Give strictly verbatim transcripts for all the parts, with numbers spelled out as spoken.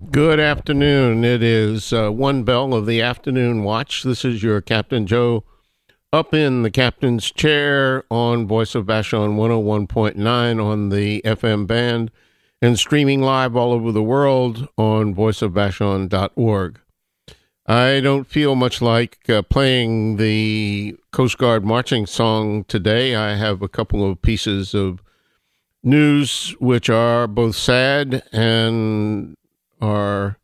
Good afternoon. It is uh, one bell of the afternoon watch. This is your Captain Joe up in the captain's chair on Voice of Vashon one oh one point nine on the F M band and streaming live all over the world on voice of vashon dot org. I don't feel much like uh, playing the Coast Guard marching song today. I have a couple of pieces of news which are both sad and are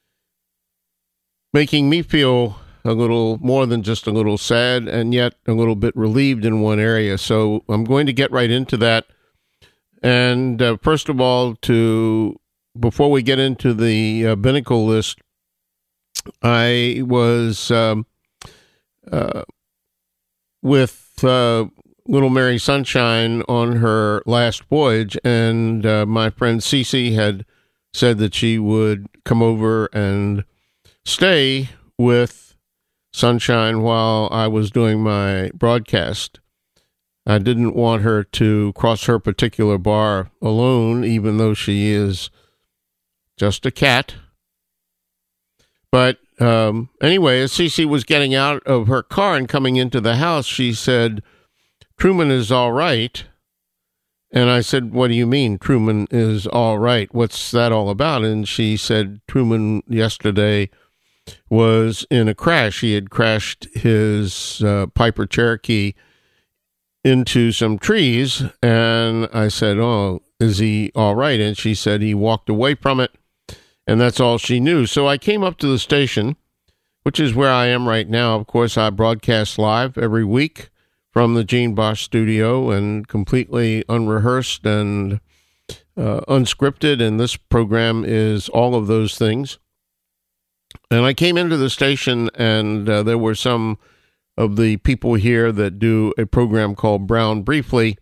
making me feel a little more than just a little sad and yet a little bit relieved in one area. So I'm going to get right into that. And uh, first of all, to before we get into the uh, Binnacle list, I was um, uh, with uh, Little Mary Sunshine on her last voyage, and uh, my friend Cece had said that she would come over and stay with Sunshine while I was doing my broadcast. I didn't want her to cross her particular bar alone, even though she is just a cat. But um, anyway, as Cece was getting out of her car and coming into the house, she said, "Truman is all right." And I said, "What do you mean, Truman is all right? What's that all about?" And she said, "Truman yesterday was in a crash. He had crashed his uh, Piper Cherokee into some trees." And I said, "Oh, is he all right?" And she said he walked away from it, and that's all she knew. So I came up to the station, which is where I am right now. Of course, I broadcast live every week from the Gene Bosch studio and completely unrehearsed and uh, unscripted, and this program is all of those things. And I came into the station, and uh, there were some of the people here that do a program called Brown Briefly,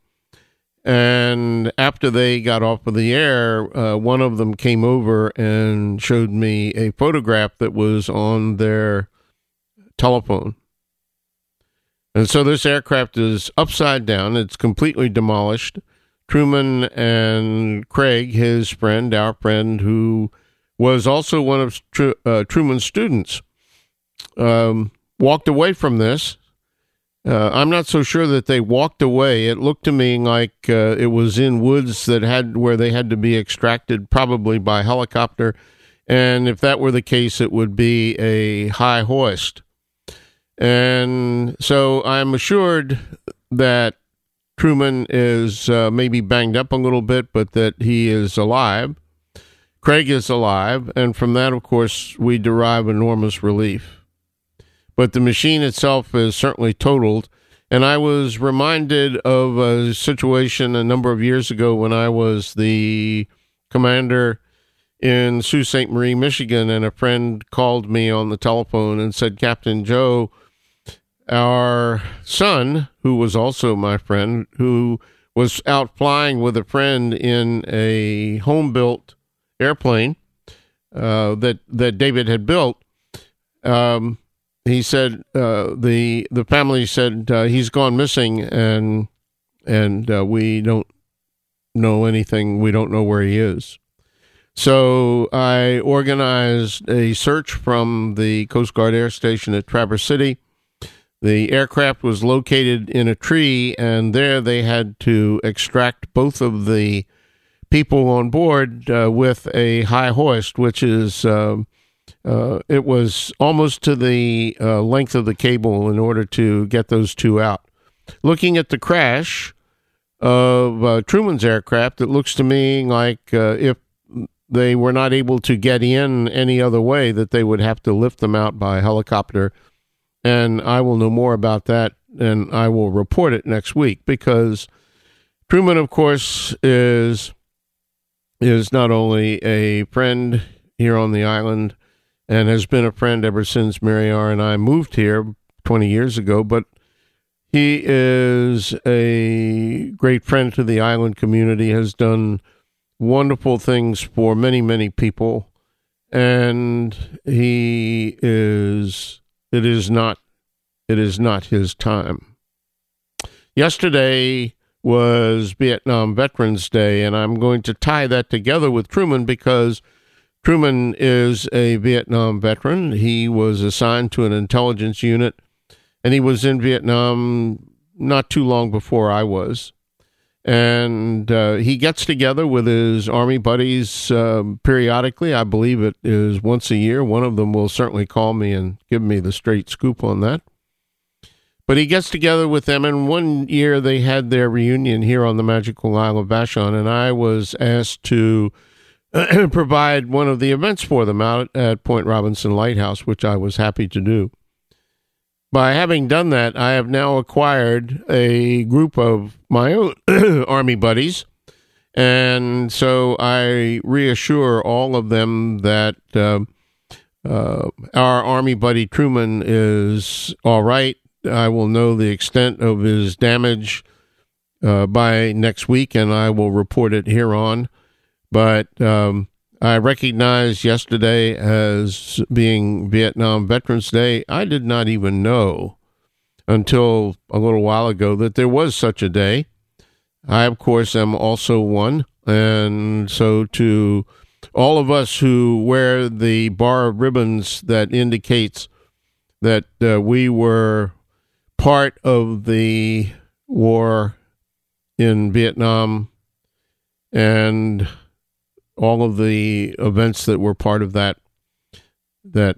and after they got off of the air, uh, one of them came over and showed me a photograph that was on their telephone. And so this aircraft is upside down. It's completely demolished. Truman and Craig, his friend, our friend, who was also one of Tr- uh, Truman's students, um, walked away from this. Uh, I'm not so sure that they walked away. It looked to me like uh, it was in woods that had where they had to be extracted, probably by helicopter. And if that were the case, it would be a high hoist. And so I'm assured that Truman is uh, maybe banged up a little bit, but that he is alive. Craig is alive. And from that, of course, we derive enormous relief. But the machine itself is certainly totaled. And I was reminded of a situation a number of years ago when I was the commander in Sault Ste. Marie, Michigan, and a friend called me on the telephone and said, "Captain Joe, our son," who was also my friend, who was out flying with a friend in a home-built airplane uh, that that David had built, um, he said uh, the the family said uh, he's gone missing, and and uh, we don't know anything. We don't know where he is. So I organized a search from the Coast Guard Air Station at Traverse City. The aircraft was located in a tree, and there they had to extract both of the people on board uh, with a high hoist, which is, uh, uh, it was almost to the uh, length of the cable in order to get those two out. Looking at the crash of uh, Truman's aircraft, it looks to me like uh, if they were not able to get in any other way, that they would have to lift them out by helicopter. And I will know more about that, and I will report it next week, because Truman, of course, is is not only a friend here on the island and has been a friend ever since Mary R. and I moved here twenty years ago, but he is a great friend to the island community, has done wonderful things for many, many people, and he is... It is not, it is not his time. Yesterday was Vietnam Veterans Day, and I'm going to tie that together with Truman, because Truman is a Vietnam veteran. He was assigned to an intelligence unit, and he was in Vietnam not too long before I was. And uh, he gets together with his Army buddies uh, periodically. I believe it is once a year. One of them will certainly call me and give me the straight scoop on that. But he gets together with them, and one year they had their reunion here on the magical Isle of Vashon, and I was asked to provide one of the events for them out at Point Robinson Lighthouse, which I was happy to do. By having done that, I have now acquired a group of my own Army buddies, and so I reassure all of them that uh, uh, our Army buddy Truman is all right. I will know the extent of his damage uh, by next week, and I will report it here on. But um, I recognized yesterday as being Vietnam Veterans Day. I did not even know until a little while ago that there was such a day. I, of course, am also one. And so to all of us who wear the bar of ribbons that indicates that uh, we were part of the war in Vietnam and all of the events that were part of that, that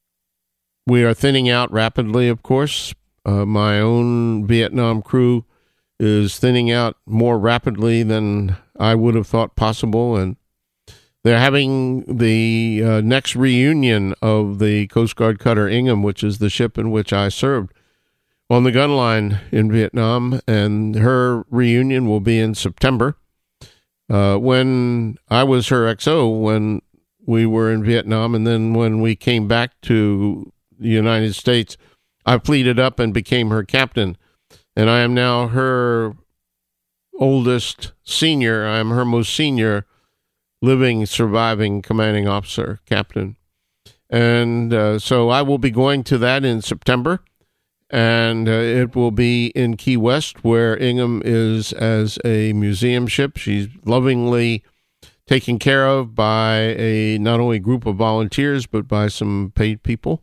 we are thinning out rapidly, of course. Uh, my own Vietnam crew is thinning out more rapidly than I would have thought possible, and they're having the uh, next reunion of the Coast Guard cutter Ingham, which is the ship in which I served, on the gun line in Vietnam, and her reunion will be in September. Uh, when I was her X O when we were in Vietnam, and then when we came back to the United States, I pleaded up and became her captain, and I am now her oldest senior. I am her most senior living, surviving commanding officer, captain. And uh, so I will be going to that in September. And uh, it will be in Key West, where Ingham is as a museum ship. She's lovingly taken care of by a not only group of volunteers, but by some paid people.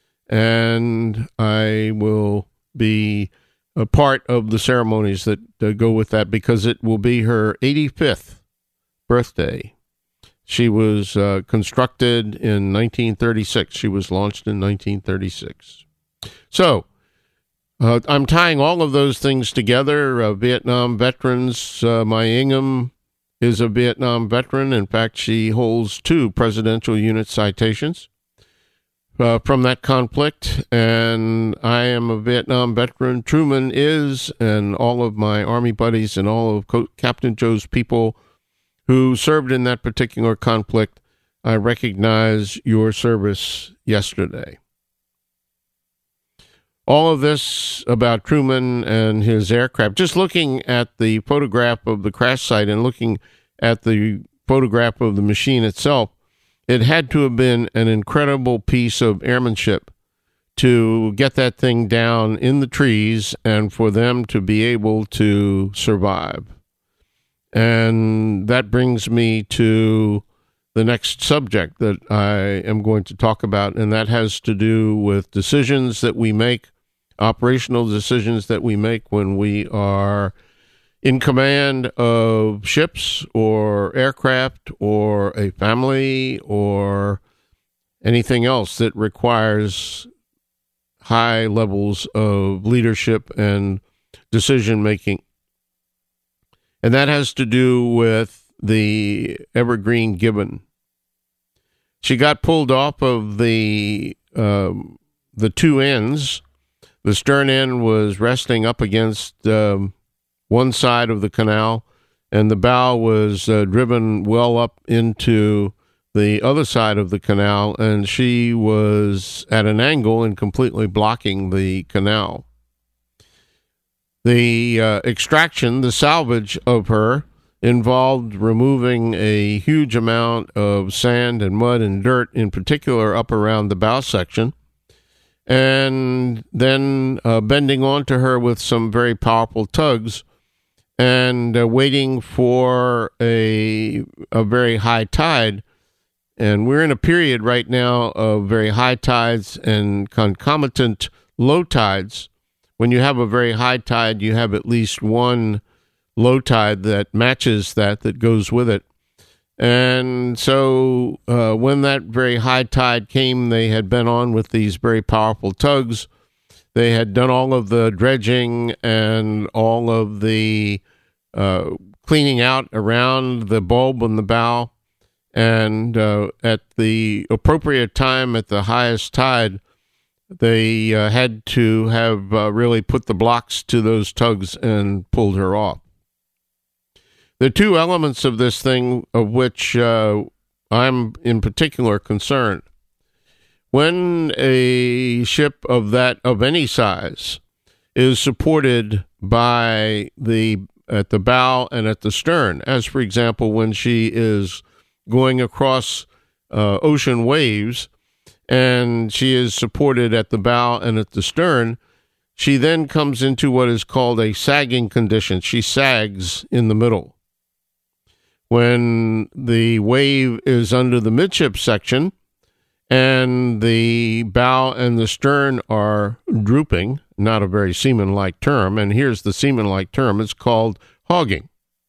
And I will be a part of the ceremonies that uh, go with that, because it will be her eighty-fifth birthday. She was uh, constructed in nineteen thirty-six. She was launched in nineteen thirty-six. So, Uh, I'm tying all of those things together. Uh, Vietnam veterans. Uh, my Ingham is a Vietnam veteran. In fact, she holds two Presidential Unit citations uh, from that conflict. And I am a Vietnam veteran. Truman is, and all of my Army buddies and all of Co- Captain Joe's people who served in that particular conflict, I recognize your service yesterday. All of this about Truman and his aircraft, just looking at the photograph of the crash site and looking at the photograph of the machine itself, it had to have been an incredible piece of airmanship to get that thing down in the trees and for them to be able to survive. And that brings me to the next subject that I am going to talk about, and that has to do with decisions that we make, operational decisions that we make when we are in command of ships or aircraft or a family or anything else that requires high levels of leadership and decision making. And that has to do with the Evergreen Gibbon. She got pulled off of the um, the two ends. The stern end was resting up against um, one side of the canal, and the bow was uh, driven well up into the other side of the canal, and she was at an angle and completely blocking the canal. The uh, extraction, the salvage of her, involved removing a huge amount of sand and mud and dirt, in particular up around the bow section, and then uh, bending onto her with some very powerful tugs and uh, waiting for a, a very high tide And we're in a period right now of very high tides and concomitant low tides. When you have a very high tide, you have at least one low tide that matches that, that goes with it. And so uh, when that very high tide came, they had been on with these very powerful tugs. They had done all of the dredging and all of the uh, cleaning out around the bulb and the bow. And uh, at the appropriate time, at the highest tide, they uh, had to have uh, really put the blocks to those tugs and pulled her off. There are two elements of this thing of which uh, I'm in particular concerned. When a ship of that of any size is supported by the at the bow and at the stern, as for example when she is going across uh, ocean waves and she is supported at the bow and at the stern, she then comes into what is called a sagging condition. She sags in the middle. When the wave is under the midship section and the bow and the stern are drooping, not a very seaman-like term, and here's the seaman-like term, it's called hogging.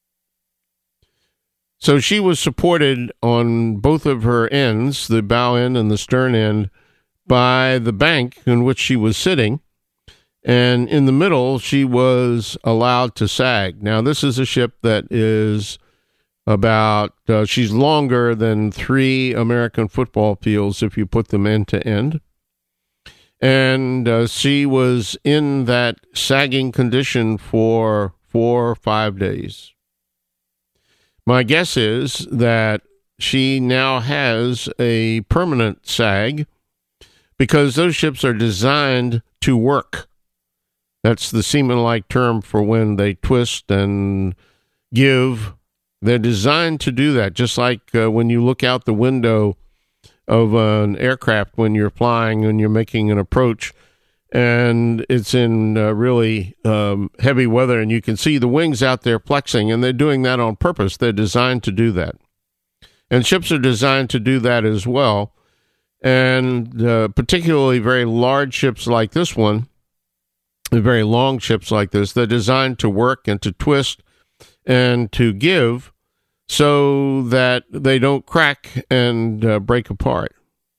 So she was supported on both of her ends, the bow end and the stern end, by the bank in which she was sitting, and in the middle she was allowed to sag. Now this is a ship that is about, uh, she's longer than three American football fields if you put them end to end. And uh, she was in that sagging condition for four or five days. My guess is that she now has a permanent sag because those ships are designed to work. That's the seaman-like term for when they twist and give. They're designed to do that, just like uh, when you look out the window of an aircraft when you're flying and you're making an approach and it's in uh, really um, heavy weather and you can see the wings out there flexing, and they're doing that on purpose. They're designed to do that. And ships are designed to do that as well. And uh, particularly very large ships like this one, very long ships like this, they're designed to work and to twist and to give so that they don't crack and uh, break apart.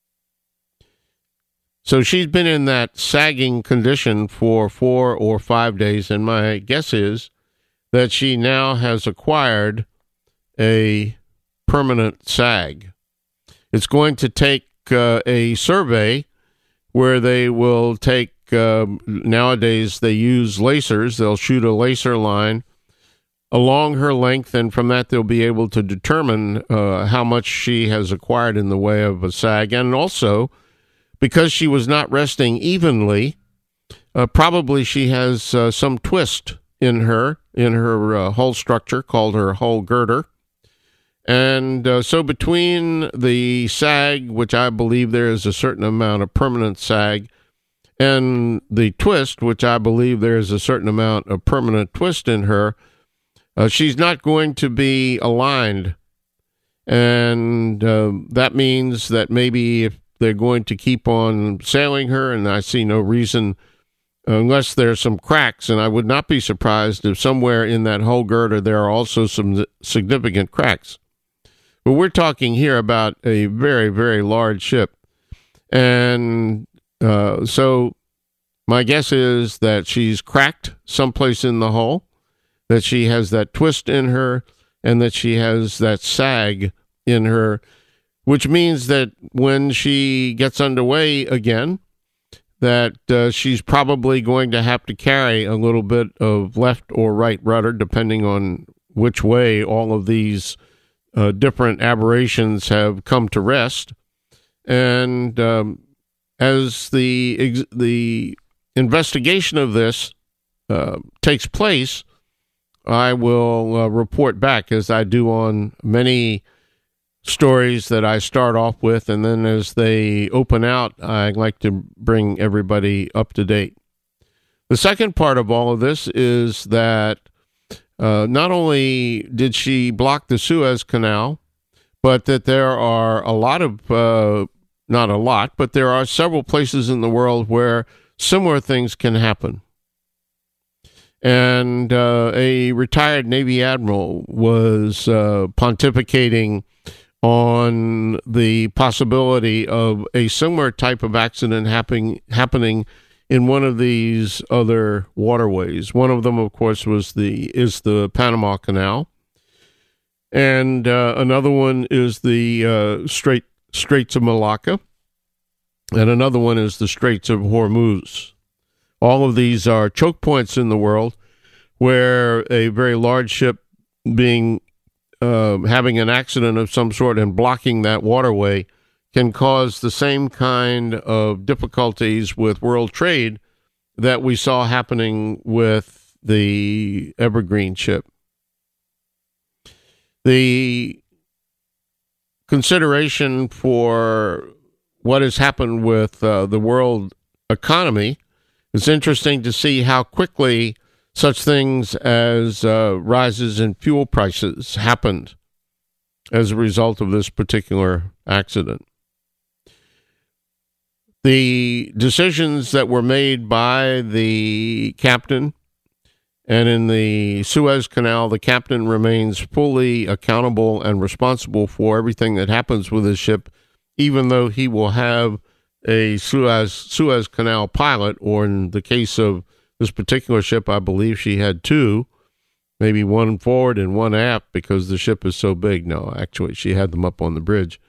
So she's been in that sagging condition for four or five days, and my guess is that she now has acquired a permanent sag. It's going to take uh, a survey where they will take, uh, nowadays they use lacers, they'll shoot a laser line along her length, and from that they'll be able to determine uh, how much she has acquired in the way of a sag. And also, because she was not resting evenly, uh, probably she has uh, some twist in her, in her uh, hull structure called her hull girder. And uh, so between the sag, which I believe there is a certain amount of permanent sag, and the twist, which I believe there is a certain amount of permanent twist in her, Uh, she's not going to be aligned, and uh, that means that maybe if they're going to keep on sailing her, and I see no reason, unless there's some cracks, and I would not be surprised if somewhere in that hull girder there are also some significant cracks. But we're talking here about a very, very large ship, and uh, so my guess is that she's cracked someplace in the hull, that she has that twist in her, and that she has that sag in her, which means that when she gets underway again, that uh, she's probably going to have to carry a little bit of left or right rudder, depending on which way all of these uh, different aberrations have come to rest. And um, as the ex- the investigation of this uh, takes place, I will uh, report back, as I do on many stories that I start off with, and then as they open out, I like to bring everybody up to date. The second part of all of this is that uh, not only did she block the Suez Canal, but that there are a lot of, uh, not a lot, but there are several places in the world where similar things can happen. And uh, a retired Navy admiral was uh, pontificating on the possibility of a similar type of accident happening happening in one of these other waterways. One of them, of course, was the is the Panama Canal, and uh, another one is the uh, Strait Straits of Malacca, and another one is the Straits of Hormuz. All of these are choke points in the world where a very large ship being uh, having an accident of some sort and blocking that waterway can cause the same kind of difficulties with world trade that we saw happening with the Evergreen ship. The consideration for what has happened with uh, the world economy, it's interesting to see how quickly such things as uh, rises in fuel prices happened as a result of this particular accident. The decisions that were made by the captain, and in the Suez Canal, the captain remains fully accountable and responsible for everything that happens with his ship, even though he will have a Suez, Suez Canal pilot, or in the case of this particular ship, I believe she had two, maybe one forward and one aft because the ship is so big. No, actually, she had them up on the bridge.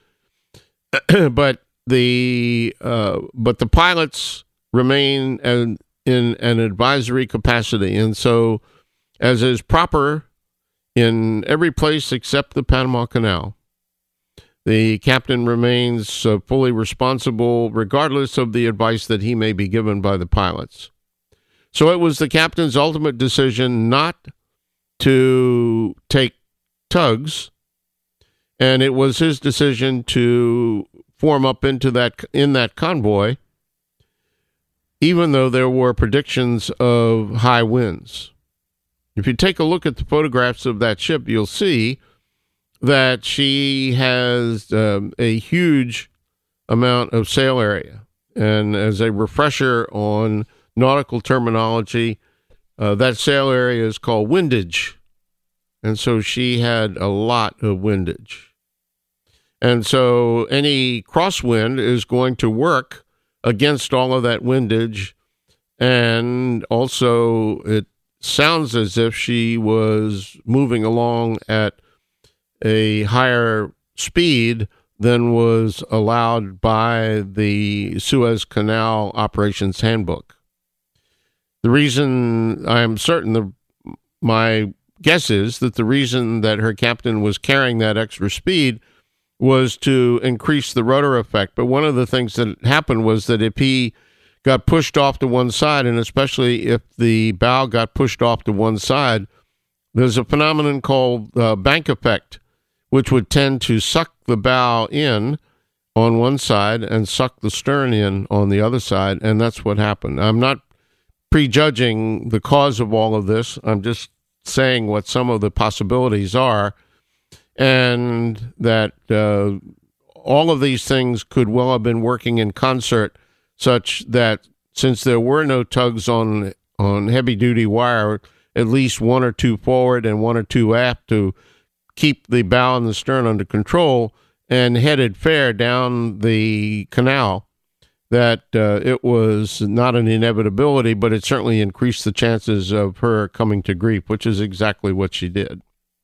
but the uh, but the pilots remain an, in an advisory capacity, and so, as is proper in every place except the Panama Canal, the captain remains uh, fully responsible, regardless of the advice that he may be given by the pilots. So it was the captain's ultimate decision not to take tugs, and it was his decision to form up into that in that convoy, even though there were predictions of high winds. If you take a look at the photographs of that ship, you'll see that she has um, a huge amount of sail area. And as a refresher on nautical terminology, uh, that sail area is called windage. And so she had a lot of windage. And so any crosswind is going to work against all of that windage. And also it sounds as if she was moving along at a higher speed than was allowed by the Suez Canal Operations Handbook. The reason I am certain, the, my guess is that the reason that her captain was carrying that extra speed was to increase the rudder effect. But one of the things that happened was that if he got pushed off to one side, and especially if the bow got pushed off to one side, there's a phenomenon called uh, bank effect, which would tend to suck the bow in on one side and suck the stern in on the other side, and that's what happened. I'm not prejudging the cause of all of this. I'm just saying what some of the possibilities are, and that uh, all of these things could well have been working in concert, such that since there were no tugs on on heavy-duty wire, at least one or two forward and one or two aft to keep the bow and the stern under control and headed fair down the canal, that uh, it was not an inevitability, but it certainly increased the chances of her coming to grief, which is exactly what she did.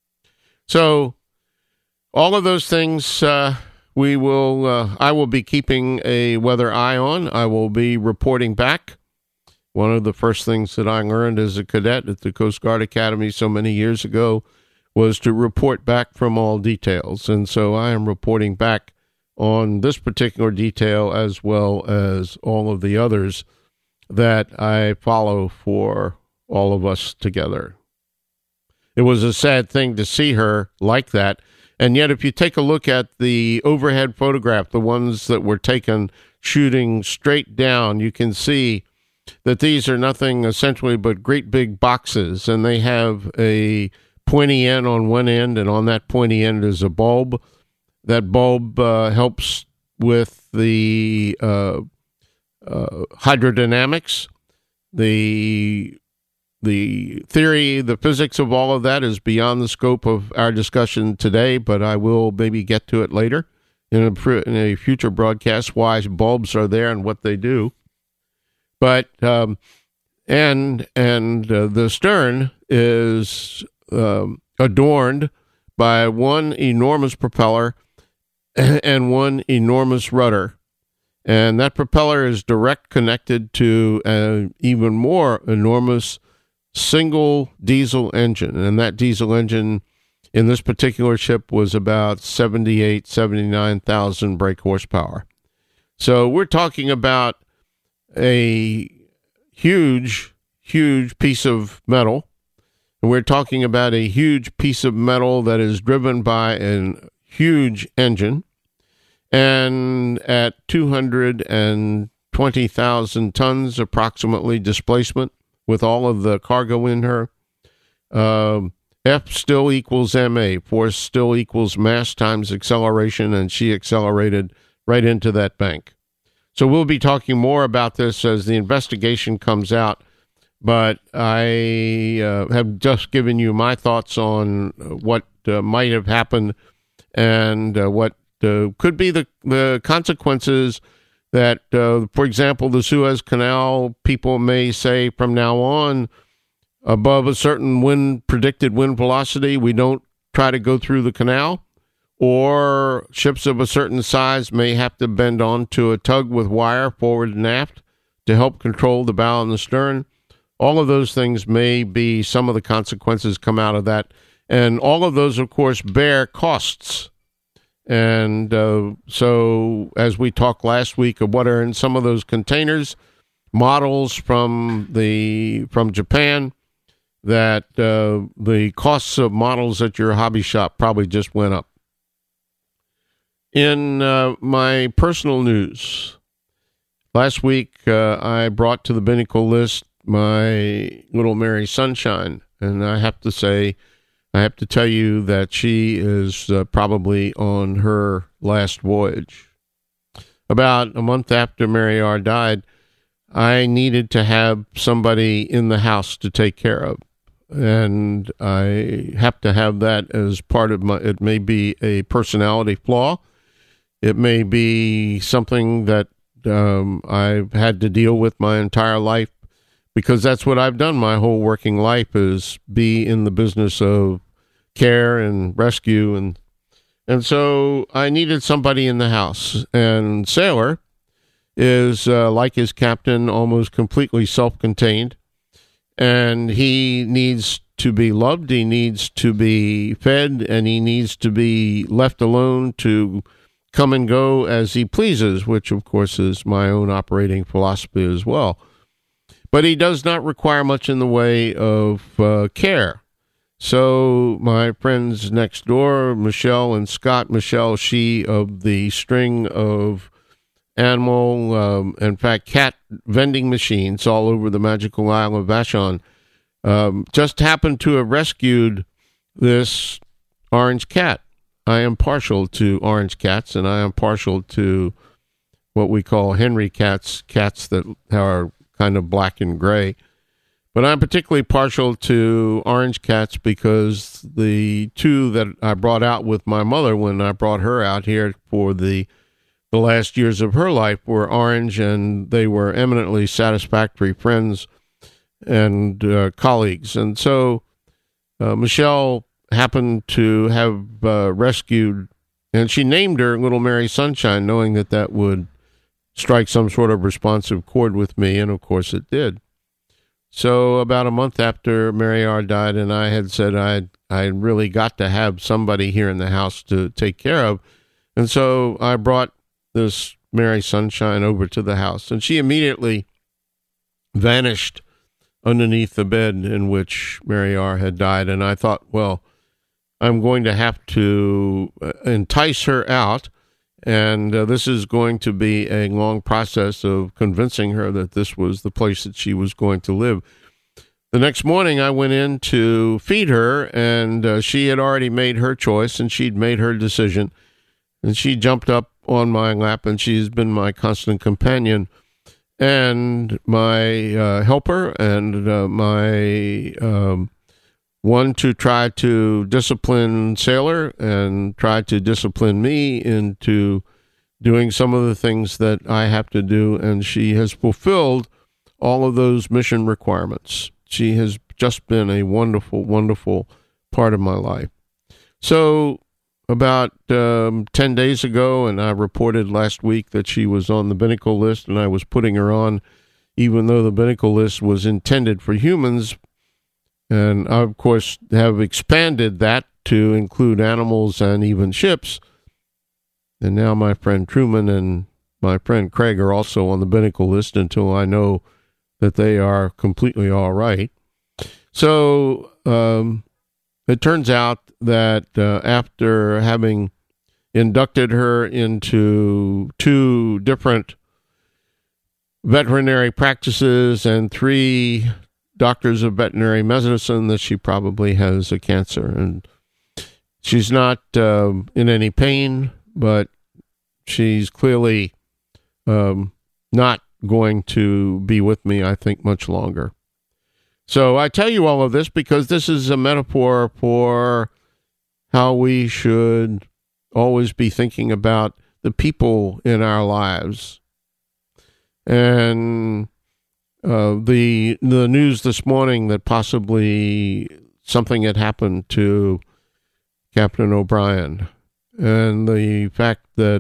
So all of those things uh, we will, uh, I will be keeping a weather eye on. I will be reporting back. One of the first things that I learned as a cadet at the Coast Guard Academy so many years ago was to report back from all details. And so I am reporting back on this particular detail as well as all of the others that I follow for all of us together. It was a sad thing to see her like that. And yet, if you take a look at the overhead photograph, the ones that were taken shooting straight down, you can see that these are nothing essentially but great big boxes, and they have a pointy end on one end, and on that pointy end is a bulb. that bulb uh, helps with the uh, uh, hydrodynamics. The the theory, the physics of all of that is beyond the scope of our discussion today, but I will maybe get to it later in a, in a future broadcast, why bulbs are there and what they do. But um, and and uh, the stern is um, adorned by one enormous propeller and one enormous rudder. And that propeller is direct connected to an even more enormous single diesel engine. And that diesel engine in this particular ship was about seventy-eight, seventy-nine thousand brake horsepower. So we're talking about a huge, huge piece of metal. And we're talking about a huge piece of metal that is driven by a huge engine. And at two hundred twenty thousand tons approximately displacement with all of the cargo in her, um, F still equals M A, force still equals mass times acceleration, and she accelerated right into that bank. So we'll be talking more about this as the investigation comes out, but I uh, have just given you my thoughts on what uh, might have happened and uh, what Uh, could be the, the consequences that, uh, for example, the Suez Canal, people may say from now on, above a certain wind predicted wind velocity, we don't try to go through the canal, or ships of a certain size may have to bend onto a tug with wire forward and aft to help control the bow and the stern. All of those things may be some of the consequences come out of that. And all of those, of course, bear costs. And uh, so, as we talked last week of what are in some of those containers, models from the from Japan, that uh, the costs of models at your hobby shop probably just went up. In uh, my personal news, last week uh, I brought to the Binnacle list my little Mary Sunshine, and I have to say, I have to tell you that she is uh, probably on her last voyage. About a month after Mary R. died, I needed to have somebody in the house to take care of. And I have to have that as part of my, it may be a personality flaw. It may be something that um, I've had to deal with my entire life, because that's what I've done my whole working life, is be in the business of care and rescue. And and so I needed somebody in the house. And Sailor is, uh, like his captain, almost completely self-contained. And he needs to be loved, he needs to be fed, and he needs to be left alone to come and go as he pleases, which, of course, is my own operating philosophy as well. But he does not require much in the way of uh, care. So my friends next door, Michelle and Scott, Michelle, she of the string of animal, um, in fact, cat vending machines all over the magical isle of Vashon, um, just happened to have rescued this orange cat. I am partial to orange cats, and I am partial to what we call Henry cats, cats that are kind of black and gray. But I'm particularly partial to orange cats because the two that I brought out with my mother when I brought her out here for the the last years of her life were orange, and they were eminently satisfactory friends and uh, colleagues. And so uh, Michelle happened to have uh, rescued, and she named her Little Mary Sunshine, knowing that that would strike some sort of responsive chord with me, and of course it did. So about a month after Mary R. died, and I had said I I really got to have somebody here in the house to take care of, and so I brought this Mary Sunshine over to the house, and she immediately vanished underneath the bed in which Mary R. had died. And I thought, well, I'm going to have to entice her out, and uh, this is going to be a long process of convincing her that this was the place that she was going to live. The next morning, I went in to feed her, and uh, she had already made her choice, and she'd made her decision. and she jumped up on my lap, and she's been my constant companion and my uh, helper and uh, my um, one to try to discipline Sailor and try to discipline me into doing some of the things that I have to do, and she has fulfilled all of those mission requirements. She has just been a wonderful, wonderful part of my life. So about um, ten days ago, and I reported last week that she was on the Binnacle list, and I was putting her on, even though the Binnacle list was intended for humans. And I, of course, have expanded that to include animals and even ships. And now my friend Truman and my friend Craig are also on the Binnacle list until I know that they are completely all right. So um, it turns out that uh, after having inducted her into two different veterinary practices and three doctors of veterinary medicine, that she probably has a cancer. And she's not uh, in any pain, but she's clearly um, not going to be with me, I think, much longer. So I tell you all of this because this is a metaphor for how we should always be thinking about the people in our lives. And uh, the the news this morning that possibly something had happened to Captain O'Brien, and the fact that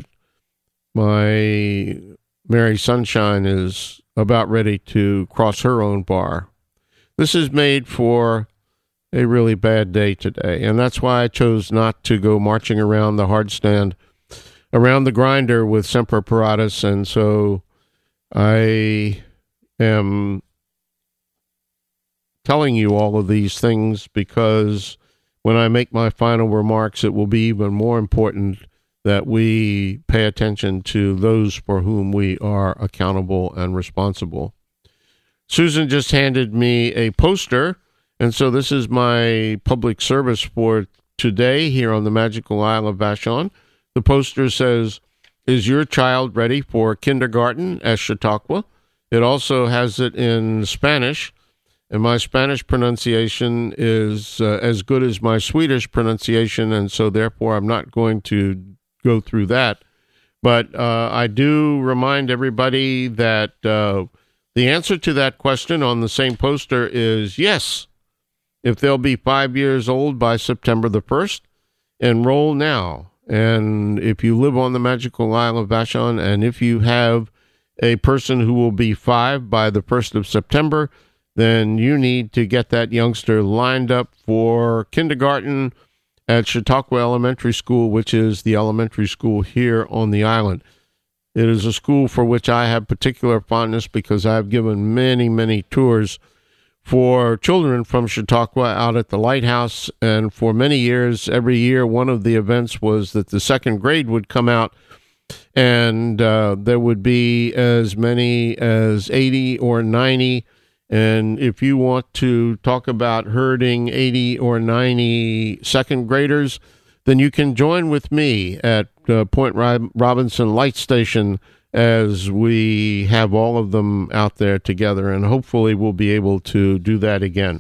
my Mary Sunshine is about ready to cross her own bar. This is made for a really bad day today, and that's why I chose not to go marching around the hard stand, around the grinder with Semper Paratus, and so I am telling you all of these things because when I make my final remarks, it will be even more important that we pay attention to those for whom we are accountable and responsible. Susan just handed me a poster, and so this is my public service for today here on the magical Isle of Vashon. The poster says, "Is your child ready for kindergarten at Chautauqua?" It also has it in Spanish, and my Spanish pronunciation is uh, as good as my Swedish pronunciation, and so therefore I'm not going to go through that. But uh, I do remind everybody that uh, the answer to that question on the same poster is yes. If they'll be five years old by September the first, enroll now. And if you live on the magical Isle of Vashon, and if you have a person who will be five by the first of September, then you need to get that youngster lined up for kindergarten at Chautauqua Elementary School, which is the elementary school here on the island. It is a school for which I have particular fondness because I've given many, many tours for children from Chautauqua out at the lighthouse. And for many years, every year, one of the events was that the second grade would come out, and uh, there would be as many as eighty or ninety. And if you want to talk about herding eighty or ninety second graders, then you can join with me at uh, Point Rob- Robinson Light Station as we have all of them out there together, and hopefully we'll be able to do that again.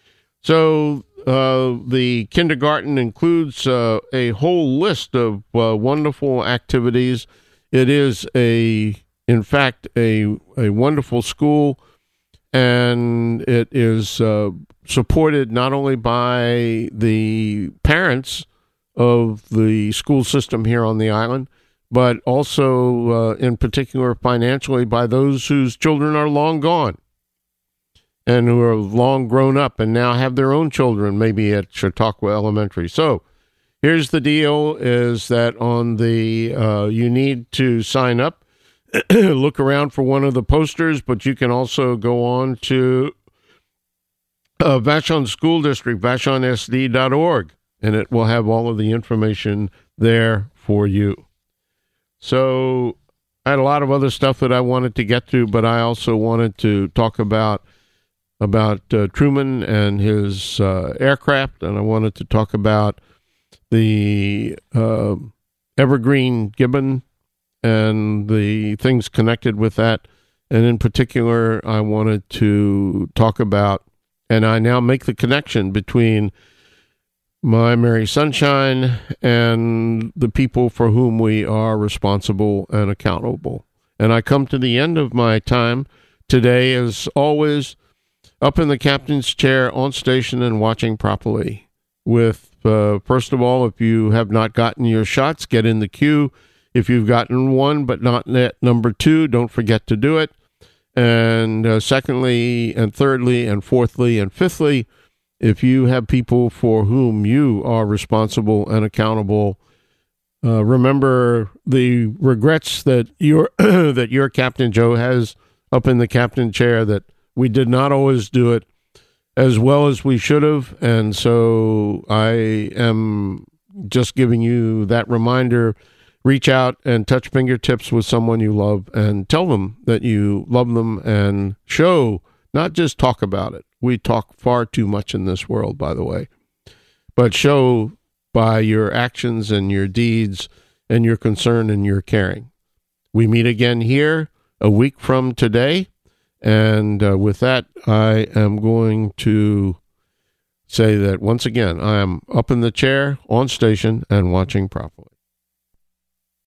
So uh, the kindergarten includes uh, a whole list of uh, wonderful activities. It is a, in fact, a a wonderful school, and it is uh, supported not only by the parents of the school system here on the island, but also uh, in particular financially by those whose children are long gone and who are long grown up and now have their own children, maybe at Chautauqua Elementary. So here's the deal, is that on the, uh, you need to sign up, look around for one of the posters, but you can also go on to uh, Vashon School District, vashon s d dot org, and it will have all of the information there for you. So I had a lot of other stuff that I wanted to get to, but I also wanted to talk about about uh, Truman and his uh, aircraft, and I wanted to talk about the uh, Evergreen Gibbon and the things connected with that. And in particular, I wanted to talk about, and I now make the connection between My Mary Sunshine and the people for whom we are responsible and accountable. And I come to the end of my time today, as always, up in the captain's chair on station and watching properly. With, uh, first of all, if you have not gotten your shots, get in the queue. If you've gotten one but not yet number two, don't forget to do it. And uh, secondly, and thirdly, and fourthly, and fifthly, if you have people for whom you are responsible and accountable, uh, remember the regrets that your that your Captain Joe has up in the captain chair, that we did not always do it as well as we should have. And so I am just giving you that reminder. Reach out and touch fingertips with someone you love and tell them that you love them, and show, not just talk about it. We talk far too much in this world, by the way, but show by your actions and your deeds and your concern and your caring. We meet again here a week from today. And uh, with that, I am going to say that once again, I am up in the chair on station and watching properly.